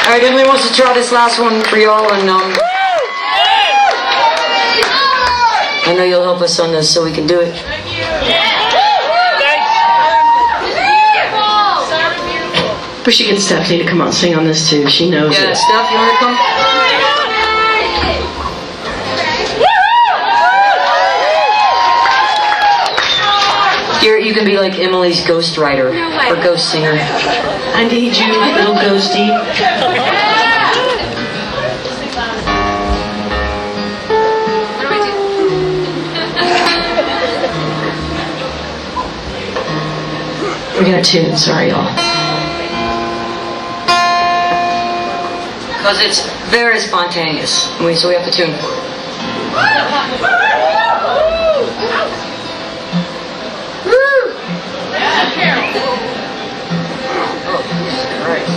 Alright, Emily wants to try this last one for y'all, and I know you'll help us on this so we can do it. We should get Stephanie to come out and sing on this too. She knows it. Steph, you want to come? You can be like Emily's ghost writer or ghost singer. I need you, little ghosty. We got a tune, sorry y'all. Because it's very spontaneous, so we have to tune for it. Oh, Jesus Christ.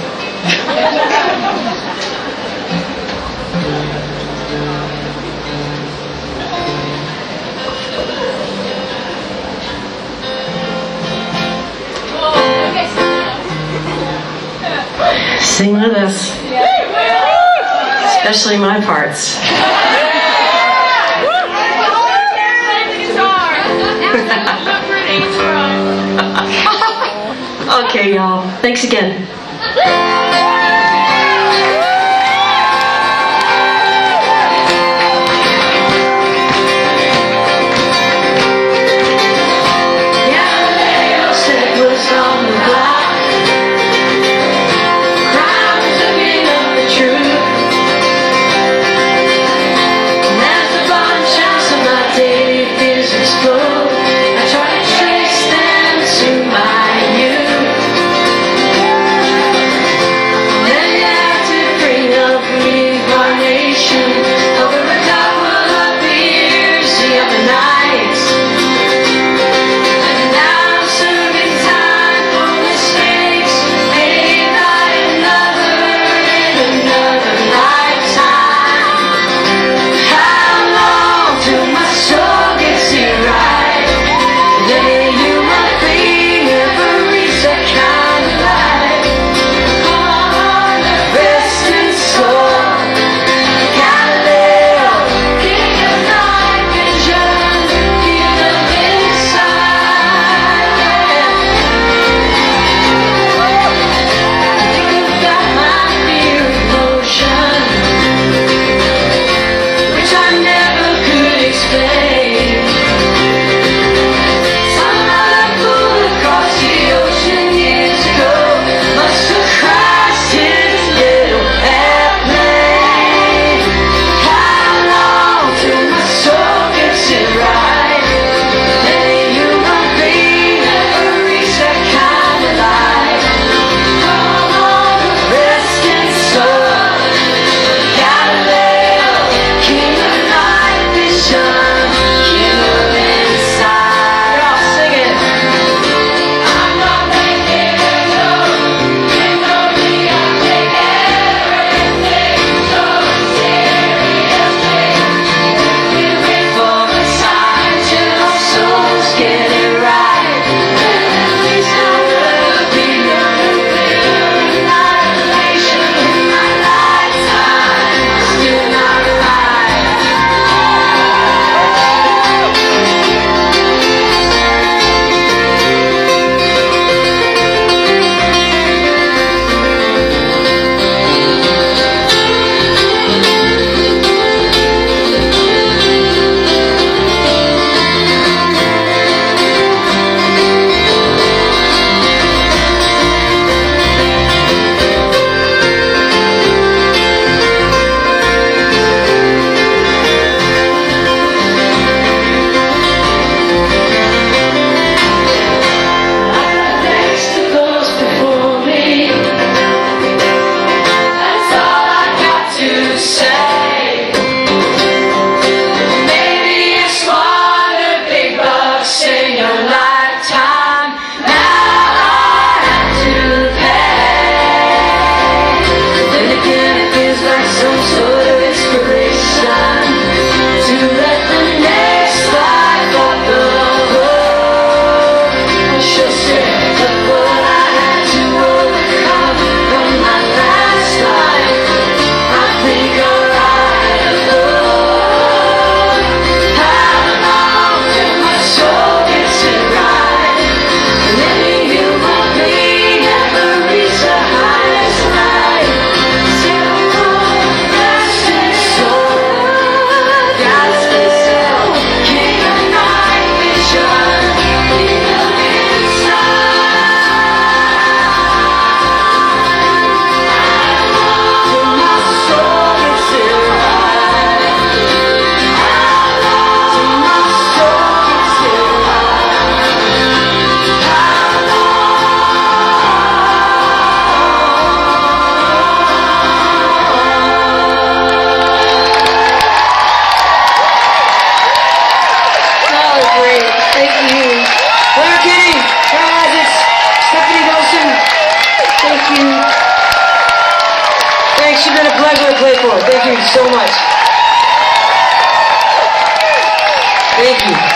Sing with us. Especially my parts. Okay, y'all. Thanks again. Kelly Claypool, thank you so much. Thank you.